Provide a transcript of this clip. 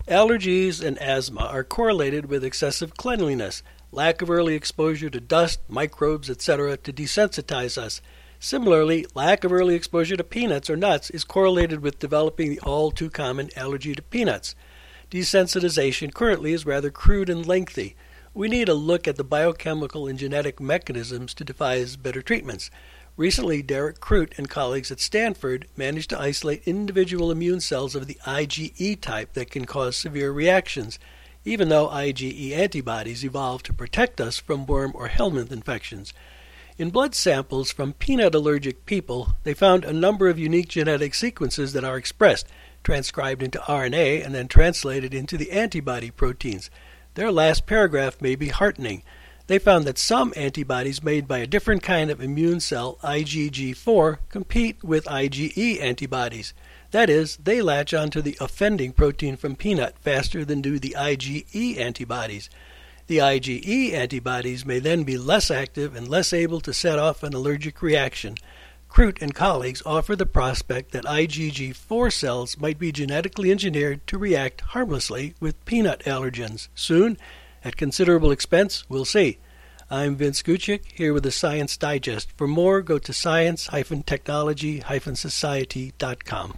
Allergies and asthma are correlated with excessive cleanliness, lack of early exposure to dust, microbes, etc. to desensitize us. Similarly, lack of early exposure to peanuts or nuts is correlated with developing the all-too-common allergy to peanuts. Desensitization currently is rather crude and lengthy. We need a look at the biochemical and genetic mechanisms to devise better treatments. Recently, Derek Crute and colleagues at Stanford managed to isolate individual immune cells of the IgE type that can cause severe reactions, even though IgE antibodies evolved to protect us from worm or helminth infections. In blood samples from peanut-allergic people, they found a number of unique genetic sequences that are expressed, transcribed into RNA, and then translated into the antibody proteins. Their last paragraph may be heartening. They found that some antibodies made by a different kind of immune cell, IgG4, compete with IgE antibodies. That is, they latch onto the offending protein from peanut faster than do the IgE antibodies. The IgE antibodies may then be less active and less able to set off an allergic reaction. Crute and colleagues offer the prospect that IgG4 cells might be genetically engineered to react harmlessly with peanut allergens. Soon, at considerable expense, we'll see. I'm Vince Gucic, here with the Science Digest. For more, go to science-technology-society.com.